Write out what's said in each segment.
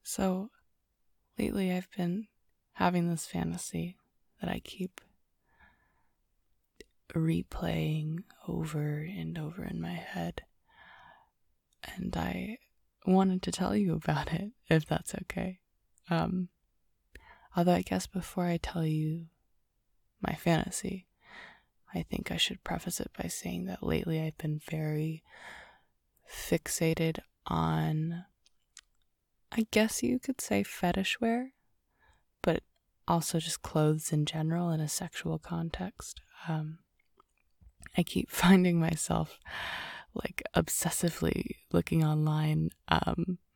So lately I've been having this fantasy that I keep replaying over and over in my head. And I wanted to tell you about it, if that's okay. Although I guess before I tell you my fantasy, I think I should preface it by saying that lately I've been very fixated on, I guess you could say, fetish wear, but also just clothes in general in a sexual context. I keep finding myself like obsessively looking online at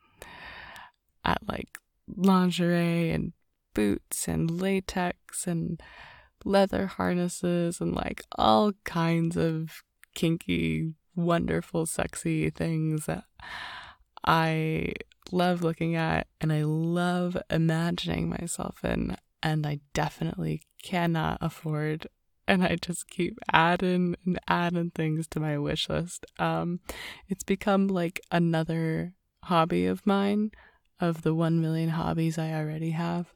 like lingerie and boots and latex and leather harnesses and like all kinds of kinky, wonderful, sexy things that I love looking at and I love imagining myself in, and I definitely cannot afford, and I just keep adding and adding things to my wish list. It's become like another hobby of mine, of the 1 million hobbies I already have.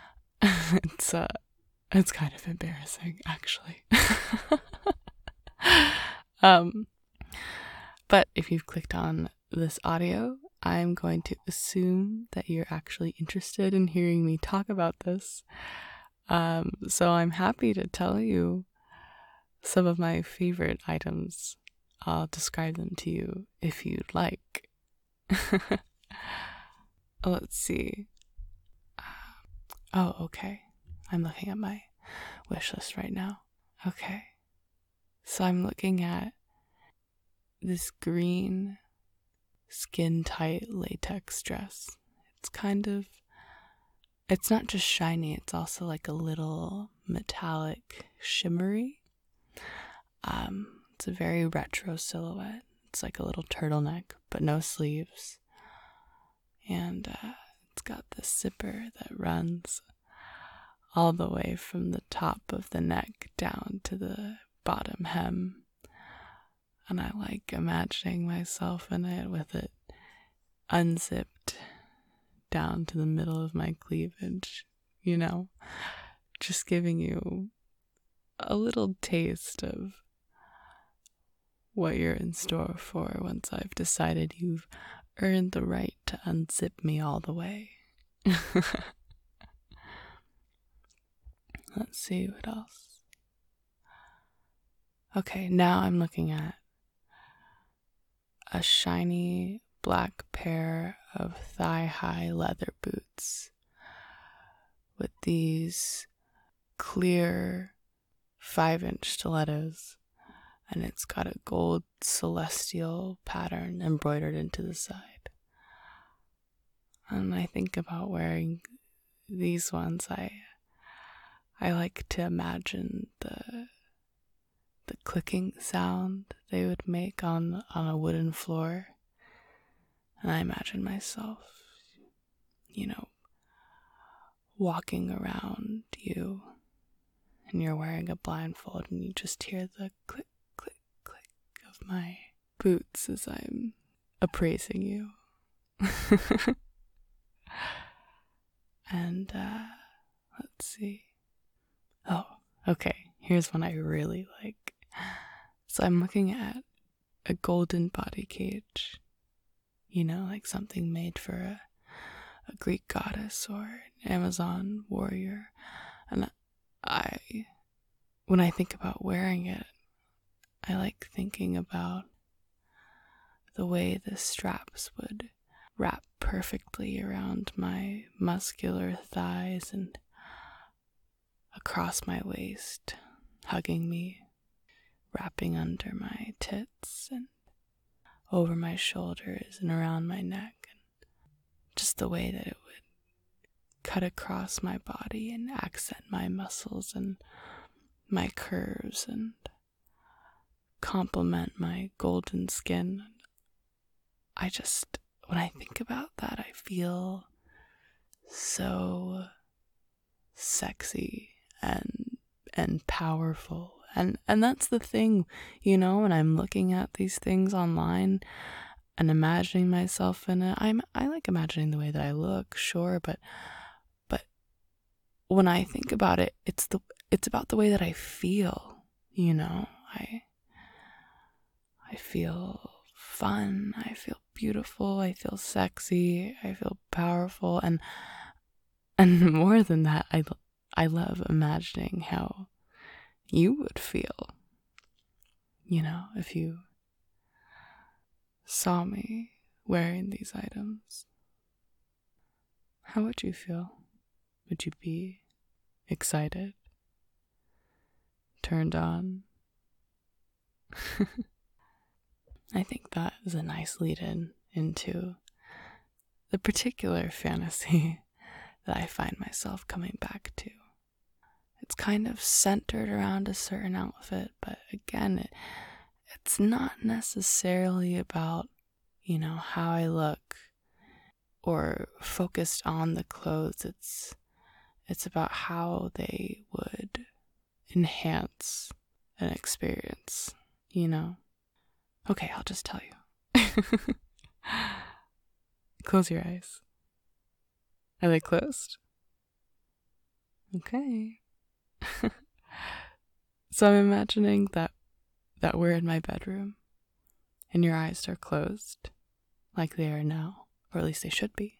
It's kind of embarrassing, actually. But if you've clicked on this audio, I'm going to assume that you're actually interested in hearing me talk about this. So I'm happy to tell you some of my favorite items. I'll describe them to you if you'd like. Let's see. Okay. I'm looking at my wish list right now. Okay. So I'm looking at this green skin-tight latex dress. It's not just shiny, it's also like a little metallic shimmery. It's a very retro silhouette. It's like a little turtleneck, but no sleeves. And it's got this zipper that runs all the way from the top of the neck down to the bottom hem. And I like imagining myself in it with it unzipped down to the middle of my cleavage, just giving you a little taste of what you're in store for once I've decided you've earned the right to unzip me all the way. Let's see what else. Okay, now I'm looking at a shiny black pair of thigh-high leather boots with these clear 5-inch stilettos, and it's got a gold celestial pattern embroidered into the side. And I think about wearing these ones. I like to imagine the clicking sound they would make on a wooden floor. And I imagine myself, walking around you, and you're wearing a blindfold, and you just hear the click, click, click of my boots as I'm appraising you. And, let's see. Oh, okay. Here's one I really like. So I'm looking at a golden body cage. Like something made for a Greek goddess or an Amazon warrior. And when I think about wearing it, I like thinking about the way the straps would wrap perfectly around my muscular thighs and across my waist, hugging me, wrapping under my tits and over my shoulders and around my neck, and just the way that it would cut across my body and accent my muscles and my curves and complement my golden skin. When I think about that, I feel so sexy and powerful. And that's the thing, when I'm looking at these things online, and imagining myself in it. I like imagining the way that I look, sure, but when I think about it, it's about the way that I feel, you know. I feel fun, I feel beautiful, I feel sexy, I feel powerful, and more than that, I love imagining how you would feel, you know, if you saw me wearing these items. How would you feel? Would you be excited? Turned on? I think that is a nice lead-in into the particular fantasy that I find myself coming back to. It's kind of centered around a certain outfit, but again, it's not necessarily about, you know, how I look or focused on the clothes. It's about how they would enhance an experience, you know? Okay, I'll just tell you. Close your eyes. Are they closed? Okay. So I'm imagining that we're in my bedroom and your eyes are closed like they are now, or at least they should be.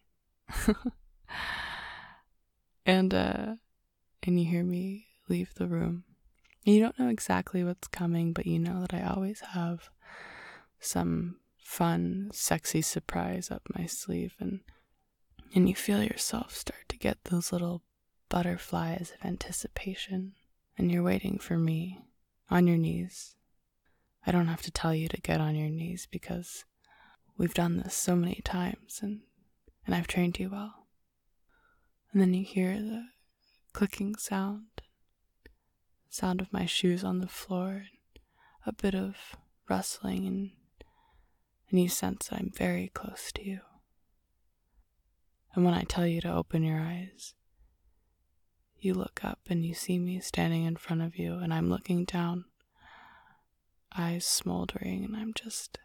and you hear me leave the room. You don't know exactly what's coming, but you know that I always have some fun, sexy surprise up my sleeve, and you feel yourself start to get those little butterflies of anticipation, and you're waiting for me on your knees. I don't have to tell you to get on your knees because we've done this so many times, and I've trained you well. And then you hear the clicking sound of my shoes on the floor, and a bit of rustling, and you sense that I'm very close to you. And when I tell you to open your eyes, you look up and you see me standing in front of you, and I'm looking down, eyes smoldering, and I'm just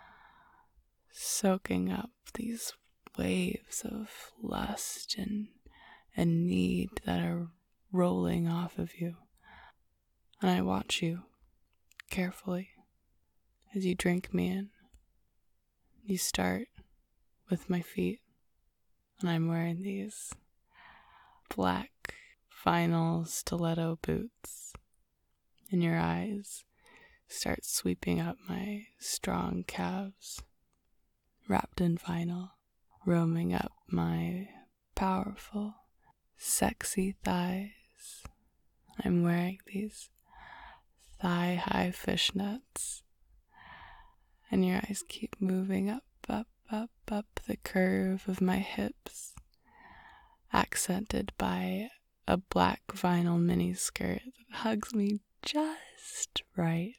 soaking up these waves of lust and need that are rolling off of you. And I watch you carefully as you drink me in. You start with my feet, and I'm wearing these black vinyl stiletto boots, and your eyes start sweeping up my strong calves, wrapped in vinyl, roaming up my powerful, sexy thighs. I'm wearing these thigh-high fishnets, and your eyes keep moving up the curve of my hips, accented by a black vinyl miniskirt that hugs me just right.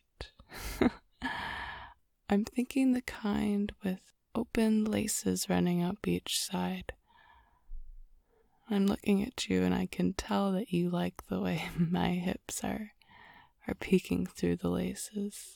I'm thinking the kind with open laces running up each side. I'm looking at you, and I can tell that you like the way my hips are peeking through the laces,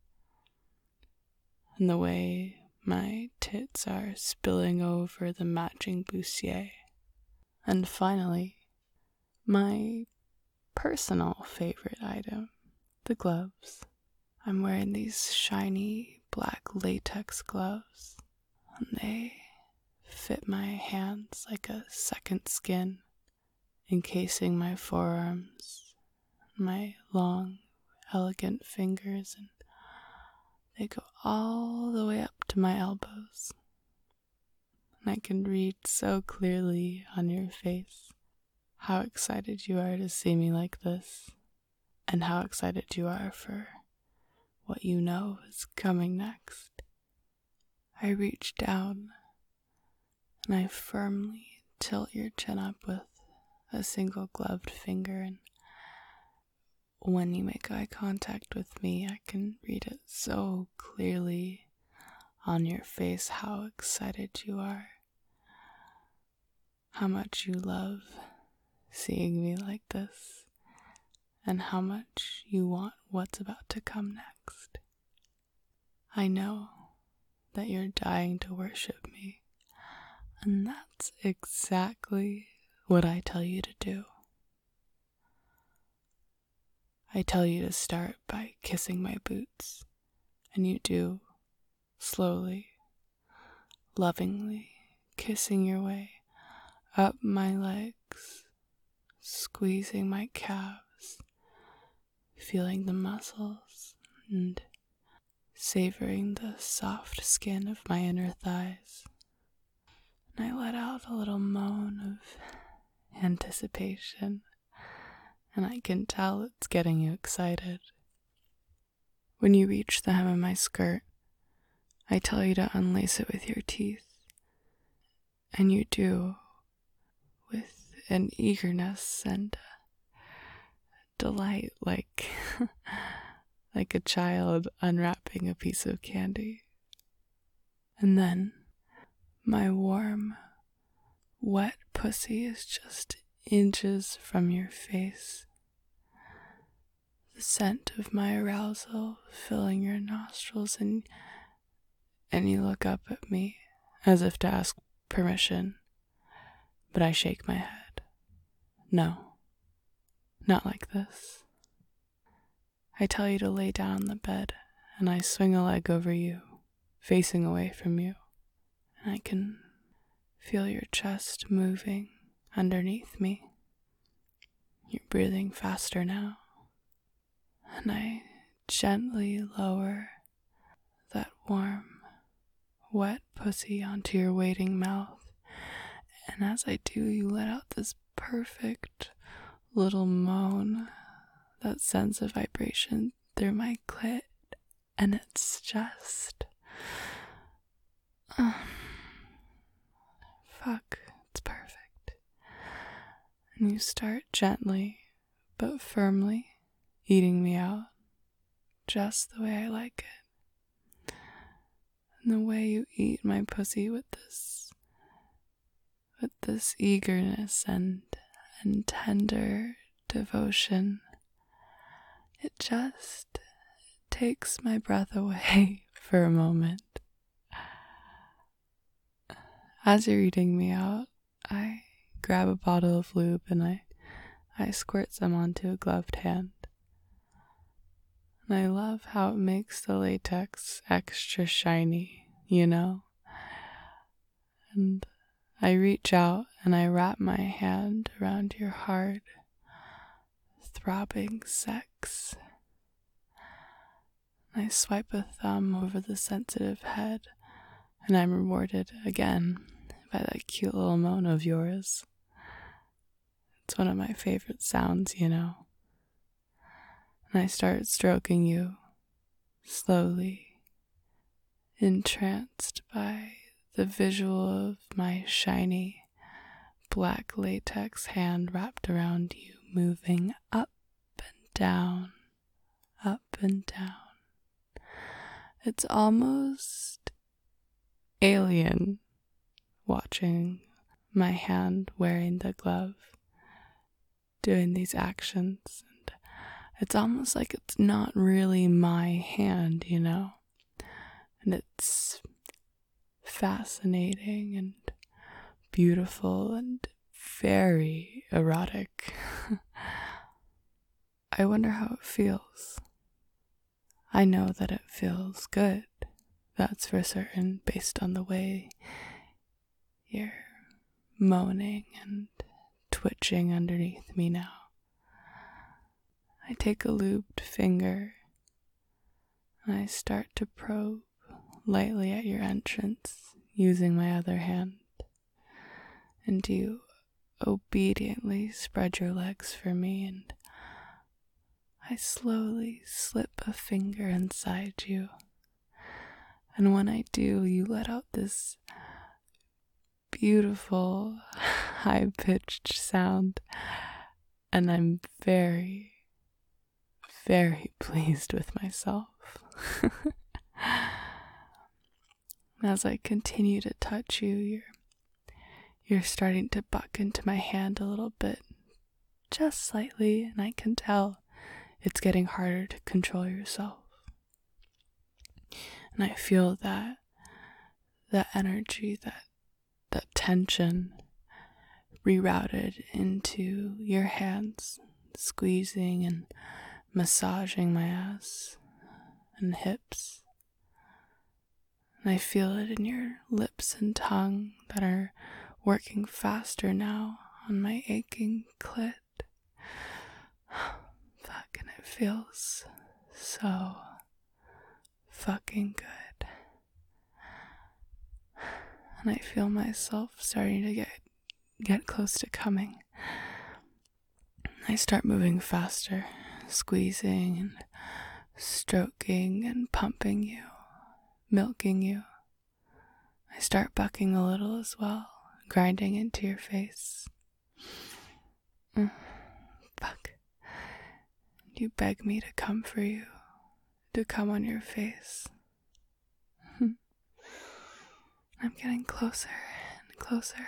and the way my tits are spilling over the matching bustier. And finally, my personal favorite item, the gloves. I'm wearing these shiny black latex gloves, and they fit my hands like a second skin, encasing my forearms, my long, elegant fingers, and they go all the way up to my elbows. And I can read so clearly on your face how excited you are to see me like this, and how excited you are for what you know is coming next. I reach down and I firmly tilt your chin up with a single gloved finger, and when you make eye contact with me, I can read it so clearly on your face how excited you are, how much you love seeing me like this, and how much you want what's about to come next. I know that you're dying to worship me. And that's exactly what I tell you to do. I tell you to start by kissing my boots, and you do, slowly, lovingly, kissing your way up my legs, squeezing my calves, feeling the muscles, and savoring the soft skin of my inner thighs. And I let out a little moan of anticipation, and I can tell it's getting you excited. When you reach the hem of my skirt, I tell you to unlace it with your teeth, and you do, with an eagerness and delight like like a child unwrapping a piece of candy. And then my warm, wet pussy is just inches from your face, the scent of my arousal filling your nostrils, and you look up at me as if to ask permission, but I shake my head. No, not like this. I tell you to lay down on the bed, and I swing a leg over you, facing away from you, and I can feel your chest moving underneath me. You're breathing faster now, and I gently lower that warm, wet pussy onto your waiting mouth, and as I do, you let out this perfect little moan that sends a vibration through my clit, and it's just fuck, it's perfect. And you start gently but firmly eating me out, just the way I like it. And the way you eat my pussy with this eagerness and tender devotion, it just takes my breath away for a moment. As you're eating me out, I grab a bottle of lube and I squirt some onto a gloved hand. And I love how it makes the latex extra shiny, you know? And I reach out and I wrap my hand around your hard, throbbing sex. I swipe a thumb over the sensitive head, and I'm rewarded again by that cute little moan of yours. It's one of my favorite sounds, you know. And I start stroking you, slowly, entranced by the visual of my shiny, black latex hand wrapped around you, moving up and down, up and down. It's almost alien watching my hand wearing the glove, doing these actions, and it's almost like it's not really my hand, you know, and it's fascinating and beautiful and very erotic. I wonder how it feels. I know that it feels good, that's for certain, based on the way you're moaning and twitching underneath me now. I take a lubed finger and I start to probe lightly at your entrance using my other hand, and you obediently spread your legs for me, and I slowly slip a finger inside you, and when I do, you let out this beautiful high-pitched sound, and I'm very, very pleased with myself. As I continue to touch you, you're starting to buck into my hand a little bit, just slightly, and I can tell it's getting harder to control yourself. And I feel that that energy, that tension rerouted into your hands, squeezing and massaging my ass and hips. And I feel it in your lips and tongue that are working faster now on my aching clit. Fuck, and it feels so fucking good. And I feel myself starting to get close to coming. I start moving faster, squeezing and stroking and pumping you, milking you. I start bucking a little as well, grinding into your face. Fuck. You beg me to come for you, to come on your face. I'm getting closer and closer.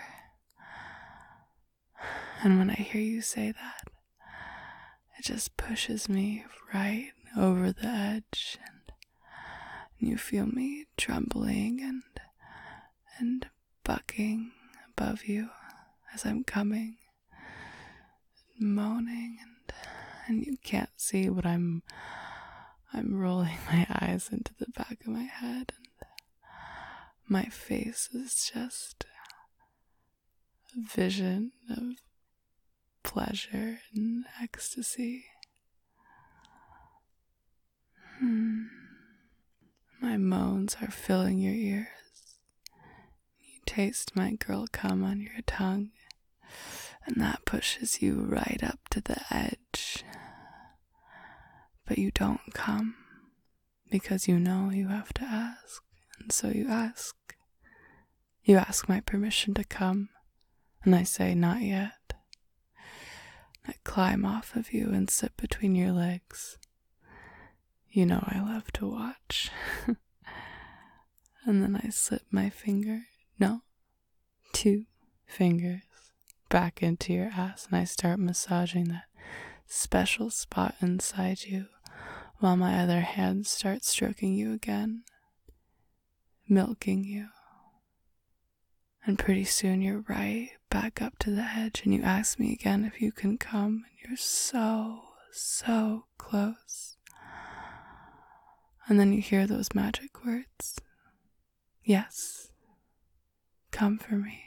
And when I hear you say that, it just pushes me right over the edge, and you feel me trembling and bucking above you as I'm coming, moaning, and you can't see, but I'm rolling my eyes into the back of my head, and my face is just a vision of pleasure and ecstasy. My moans are filling your ears. You taste my girl cum on your tongue, and that pushes you right up to the edge. But you don't come, because you know you have to ask, and so you ask. You ask my permission to come, and I say not yet. I climb off of you and sit between your legs. You know I love to watch. And then I slip my two fingers back into your ass, and I start massaging that special spot inside you while my other hand starts stroking you again, milking you. And pretty soon you're right back up to the edge, and you ask me again if you can come, and you're so close. And then you hear those magic words. Yes, come for me.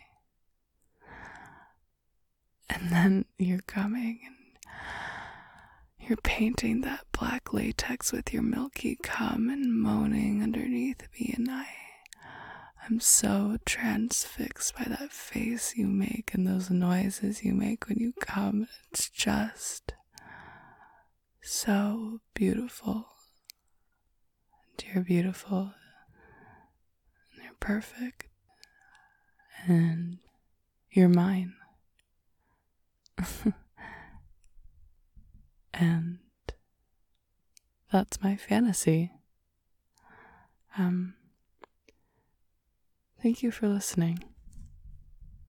And then you're coming, and you're painting that black latex with your milky cum and moaning underneath me, and I'm so transfixed by that face you make and those noises you make when you come. It's just so beautiful. And you're beautiful. And you're perfect. And you're mine. And that's my fantasy. Thank you for listening.